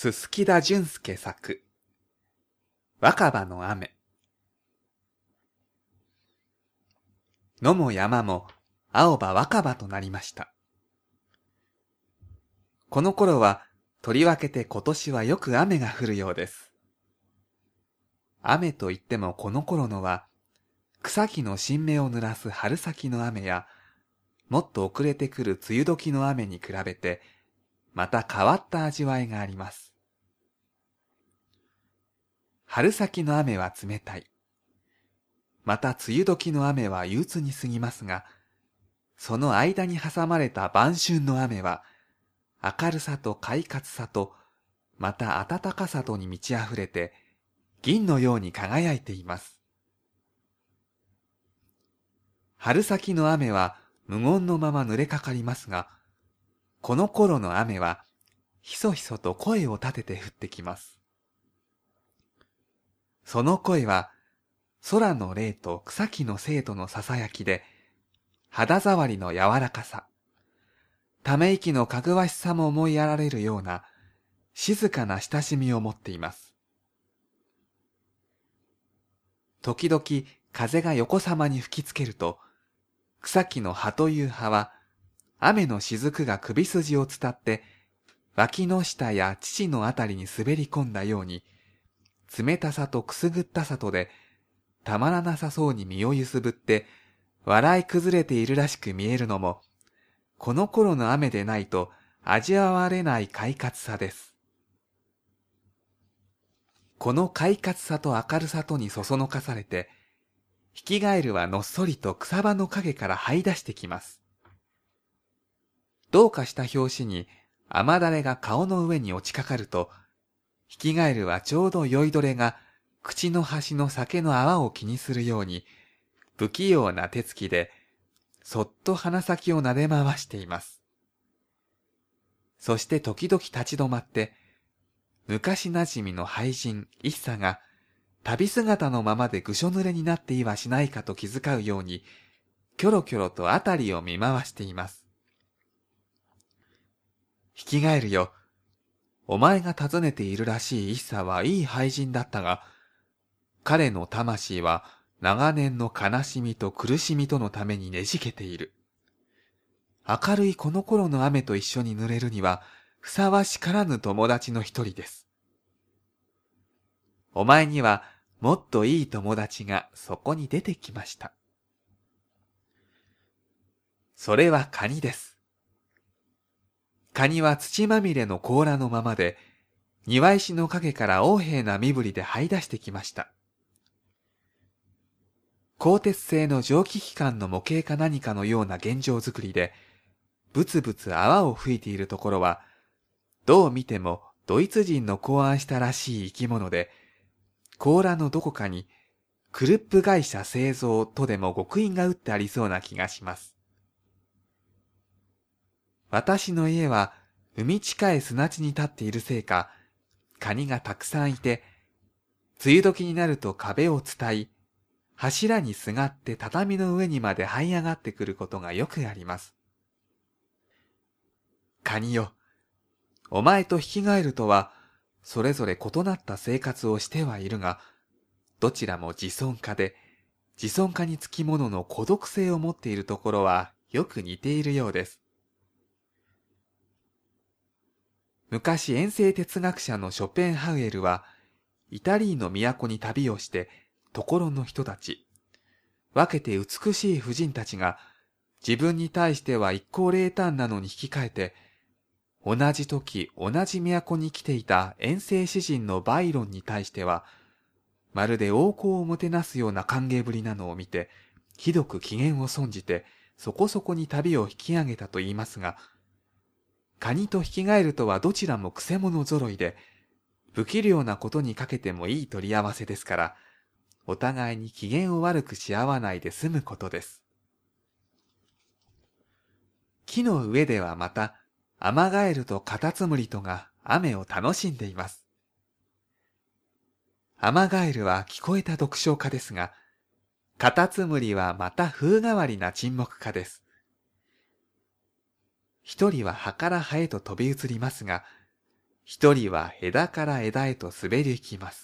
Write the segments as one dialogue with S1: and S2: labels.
S1: すすきだ淳介作、若葉の雨。野も山も青葉若葉となりました。この頃は、とりわけて今年はよく雨が降るようです。雨といってもこの頃のは、草木の新芽を濡らす春先の雨や、もっと遅れてくる梅雨時の雨に比べて、また変わった味わいがあります。春先の雨は冷たい。また梅雨時の雨は憂鬱に過ぎますが、その間に挟まれた晩春の雨は、明るさと快活さと、また暖かさとに満ち溢れて、銀のように輝いています。春先の雨は無言のまま濡れかかりますが、この頃の雨は、ひそひそと声を立てて降ってきます。その声は、空の霊と草木の生とのささやきで、肌触りの柔らかさ、ため息のかぐわしさも思いやられるような、静かな親しみを持っています。時々風が横さまに吹きつけると、草木の葉という葉は、雨の雫が首筋を伝って、脇の下や乳のあたりに滑り込んだように、冷たさとくすぐったさとで、たまらなさそうに身をゆすぶって、笑い崩れているらしく見えるのも、この頃の雨でないと味わわれない快活さです。この快活さと明るさとにそそのかされて、ヒキガエルはのっそりと草葉の陰から這い出してきます。どうかした拍子に雨だれが顔の上に落ちかかると、ヒキガエルはちょうど酔いどれが口の端の酒の泡を気にするように、不器用な手つきで、そっと鼻先を撫で回しています。そして時々立ち止まって、昔なじみの俳人一茶が、旅姿のままでぐしょ濡れになっていはしないかと気遣うように、キョロキョロとあたりを見回しています。ヒキガエルよ、お前が訪ねているらしい一茶はいい俳人だったが、彼の魂は長年の悲しみと苦しみとのためにねじけている。明るいこの頃の雨と一緒に濡れるには、ふさわしからぬ友達の一人です。お前にはもっといい友達がそこに出てきました。それはカニです。カニは土まみれの甲羅のままで、庭石の陰から横柄な身振りで這い出してきました。鋼鉄製の蒸気機関の模型か何かのような現状作りで、ぶつぶつ泡を吹いているところは、どう見てもドイツ人の考案したらしい生き物で、甲羅のどこかにクルップ会社製造とでも刻印が打ってありそうな気がします。私の家は海近い砂地に立っているせいか、カニがたくさんいて、梅雨時になると壁を伝い、柱にすがって畳の上にまで這い上がってくることがよくあります。カニよ、お前とヒキガエルとは、それぞれ異なった生活をしてはいるが、どちらも自尊家で、自尊家につきものの孤独性を持っているところはよく似ているようです。昔遠征哲学者のショペンハウエルは、イタリーの都に旅をして、ところの人たち、分けて美しい婦人たちが、自分に対しては一向冷淡なのに引き換えて、同じ時同じ都に来ていた遠征詩人のバイロンに対しては、まるで王侯をもてなすような歓迎ぶりなのを見て、ひどく機嫌を損じて、そこそこに旅を引き上げたと言いますが、カニとヒキガエルとはどちらもくせ者揃いで、不器量なことにかけてもいい取り合わせですから、お互いに機嫌を悪くし合わないで済むことです。木の上ではまた、アマガエルとカタツムリとが雨を楽しんでいます。アマガエルは聞こえた読書家ですが、カタツムリはまた風変わりな沈黙家です。一人は葉から葉へと飛び移りますが、 一人は枝から枝へと滑り行きます。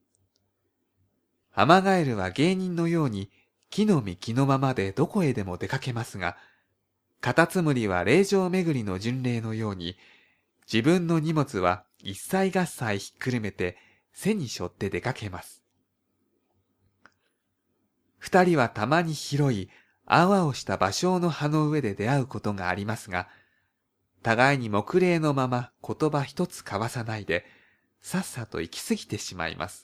S1: アマガエルは芸人のように木の実木のままでどこへでも出かけますが、カタツムリは霊場巡りの巡礼のように、自分の荷物は一切合切ひっくるめて背に背負って出かけます。二人はたまに広い青々した芭蕉の葉の上で出会うことがありますが、互いに黙礼のまま言葉一つ交わさないで、さっさと行き過ぎてしまいます。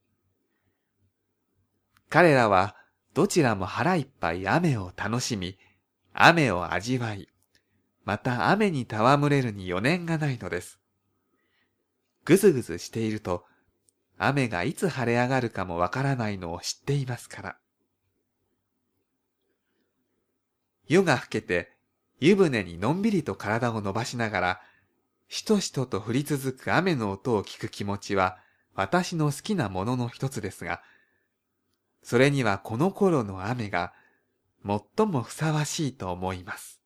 S1: 彼らはどちらも腹いっぱい雨を楽しみ、雨を味わい、また雨に戯れるに余念がないのです。ぐずぐずしていると、雨がいつ晴れ上がるかもわからないのを知っていますから。夜が更けて、湯船にのんびりと体を伸ばしながら、しとしとと降り続く雨の音を聞く気持ちは、私の好きなものの一つですが、それにはこの頃の雨が、最もふさわしいと思います。